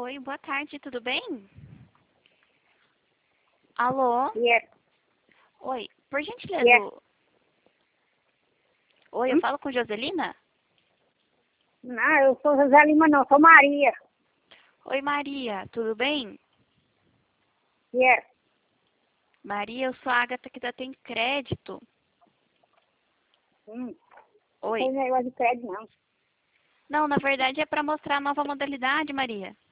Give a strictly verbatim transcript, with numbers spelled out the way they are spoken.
Oi, boa tarde, tudo bem? Alô? Yes. Oi, por gentileza. Yes. Oi, eu Hum? falo com Joselina? Não, eu sou José Lima, não, sou Maria. Oi, Maria, tudo bem? Yes. Maria, eu sou a Agatha que dá Tem Crédito. Hum. Não Oi. tem negócio de crédito, não. Não, na verdade é para mostrar a nova modalidade, Maria.